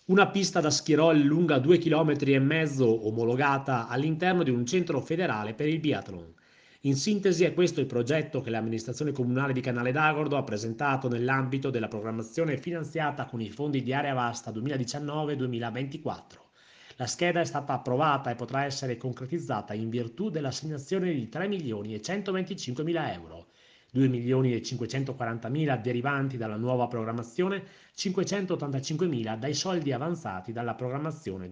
Una pista da ski roll lunga 2,5 km omologata all'interno di un centro federale per il biathlon. In sintesi è questo il progetto che l'amministrazione comunale di Canale d'Agordo ha presentato nell'ambito della programmazione finanziata con i fondi di Area Vasta 2019-2024. La scheda è stata approvata e potrà essere concretizzata in virtù dell'assegnazione di 3 milioni e 125 mila euro, 2 milioni e 540 mila derivanti dalla nuova programmazione, 585 mila dai soldi avanzati dalla programmazione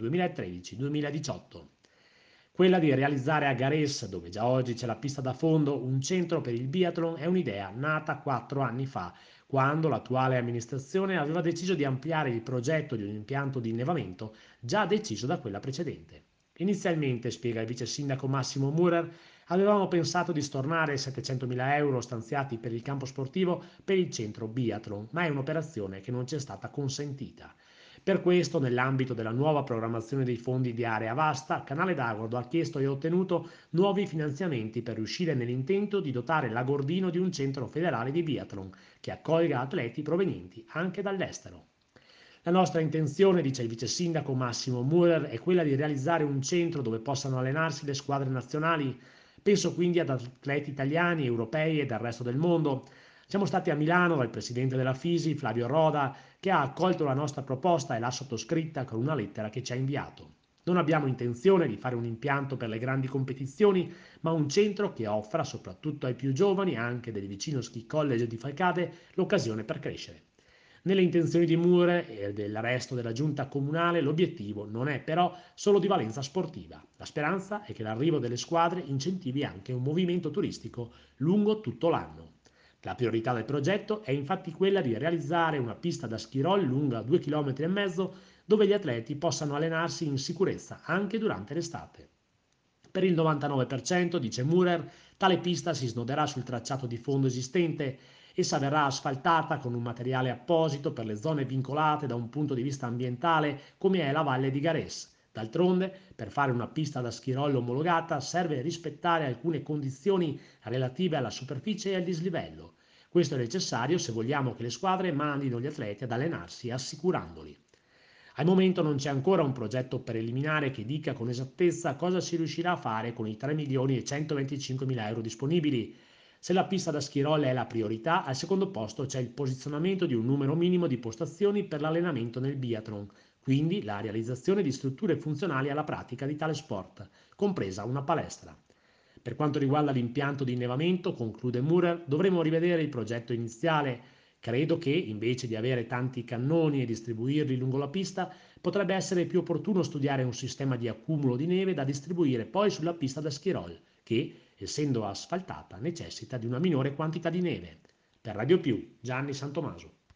2013-2018. Quella di realizzare a Gares, dove già oggi c'è la pista da fondo, un centro per il biathlon è un'idea nata 4 anni fa, quando l'attuale amministrazione aveva deciso di ampliare il progetto di un impianto di innevamento già deciso da quella precedente. Inizialmente, spiega il vice sindaco Massimo Murer, avevamo pensato di stornare 700.000 euro stanziati per il campo sportivo per il centro biathlon, ma è un'operazione che non ci è stata consentita. Per questo, nell'ambito della nuova programmazione dei fondi di Area Vasta, Canale d'Agordo ha chiesto e ottenuto nuovi finanziamenti per riuscire nell'intento di dotare l'Agordino di un centro federale di biathlon che accolga atleti provenienti anche dall'estero. La nostra intenzione, dice il vice sindaco Massimo Murer, è quella di realizzare un centro dove possano allenarsi le squadre nazionali. Penso quindi ad atleti italiani, europei e del resto del mondo. Siamo stati a Milano dal presidente della FISI, Flavio Roda, che ha accolto la nostra proposta e l'ha sottoscritta con una lettera che ci ha inviato. Non abbiamo intenzione di fare un impianto per le grandi competizioni, ma un centro che offra soprattutto ai più giovani, anche del vicino Ski College di Falcade, l'occasione per crescere. Nelle intenzioni di Mure e del resto della giunta comunale l'obiettivo non è però solo di valenza sportiva. La speranza è che l'arrivo delle squadre incentivi anche un movimento turistico lungo tutto l'anno. La priorità del progetto è infatti quella di realizzare una pista da ski roll lunga 2,5 km dove gli atleti possano allenarsi in sicurezza anche durante l'estate. Per il 99%, dice Murer, tale pista si snoderà sul tracciato di fondo esistente. Essa verrà asfaltata con un materiale apposito per le zone vincolate da un punto di vista ambientale, come è la Valle di Gares. D'altronde, per fare una pista da ski roll omologata serve rispettare alcune condizioni relative alla superficie e al dislivello. Questo è necessario se vogliamo che le squadre mandino gli atleti ad allenarsi assicurandoli. Al momento non c'è ancora un progetto preliminare che dica con esattezza cosa si riuscirà a fare con i 3 milioni e 125 mila euro disponibili. Se la pista da ski roll è la priorità, al secondo posto c'è il posizionamento di un numero minimo di postazioni per l'allenamento nel biathlon, quindi la realizzazione di strutture funzionali alla pratica di tale sport, compresa una palestra. Per quanto riguarda l'impianto di innevamento, conclude Murer, dovremo rivedere il progetto iniziale. Credo che, invece di avere tanti cannoni e distribuirli lungo la pista, potrebbe essere più opportuno studiare un sistema di accumulo di neve da distribuire poi sulla pista da ski roll, che, essendo asfaltata, necessita di una minore quantità di neve. Per Radio Più, Gianni Santomaso.